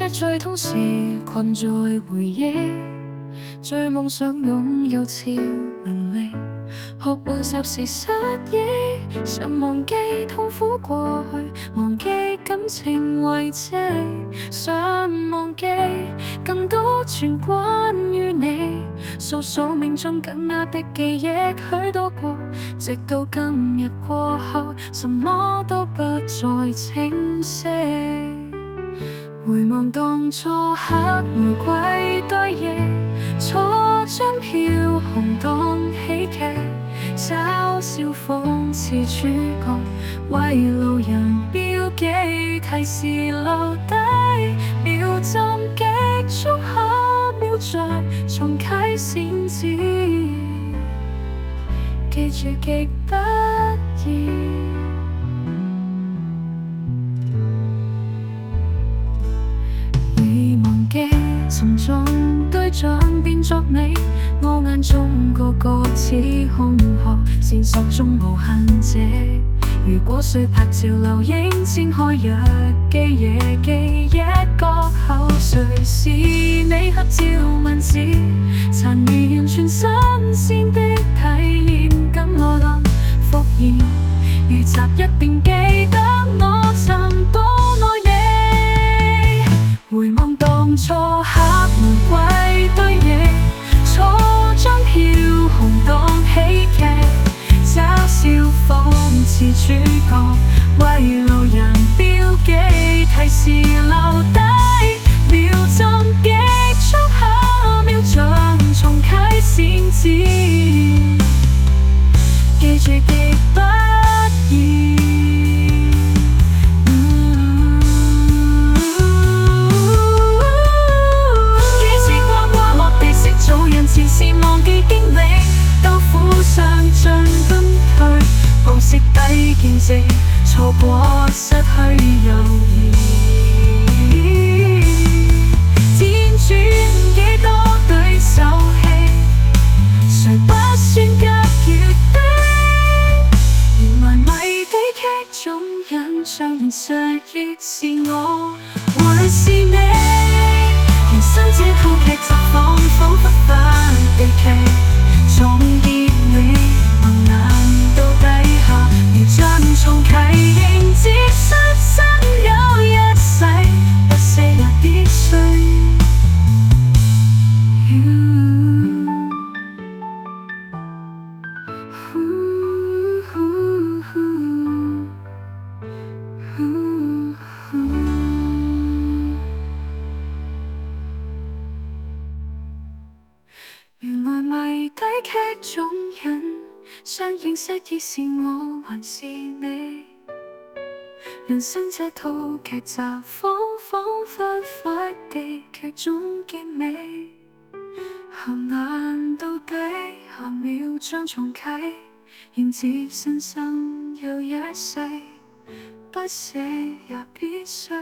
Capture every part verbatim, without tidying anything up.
最痛時困在回憶，最夢想擁有超能力，學會霎時失憶，想忘記痛苦過去，忘記感情遺跡，想忘記更多全關於你，數數命中緊握的記憶許多個，直到今日過後，什麼都不再清晰。回望當初黑玫瑰堆野，錯將飄紅當喜劇，嘲笑諷刺主角，為路人標記提示留低，秒針極速下秒再重啟先知，記住極不易。沉重對象變作你，我眼中個個似空殼，線索中無痕跡。如果碎拍照留影，展開日記夜記一角後，誰是你合照文字，殘餘完全新鮮的體驗，跟我臨復現，如集一便記得我曾多愛你。回望當初黑玫瑰堆野，錯將飄紅當喜劇，嘲笑諷刺主角，為路人標記提示留低，秒針極速下秒像重啟先知，記住極不易。前事忘記經歷，鬥苦上進分退，紅色底見證，錯過失去猶豫，輾轉幾多對手戲，誰不算急決定？原來謎底劇中印象現實亦是我，還是你？人生這套劇集仿彷彿反地劇，總結尾盲眼到底下，如像重啟迎接新生有一世，不死也必須。原來謎底劇中人，相認識已是我還是你？人生這套劇集恍恍惚惚地劇中結尾，合眼到底，下秒將重啟，迎接新生又一世，不捨也必須。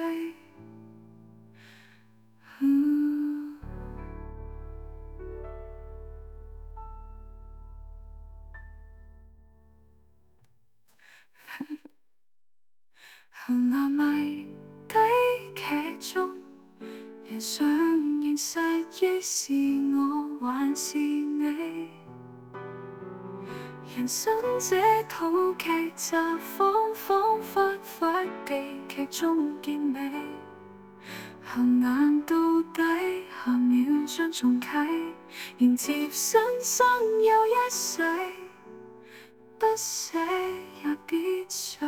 紅藍謎底劇中，人上現實於是我還是你？人生這套劇集恍恍惚惚地劇中結尾，合眼到底，下秒將重啟，迎接新生又一世，不捨也必須。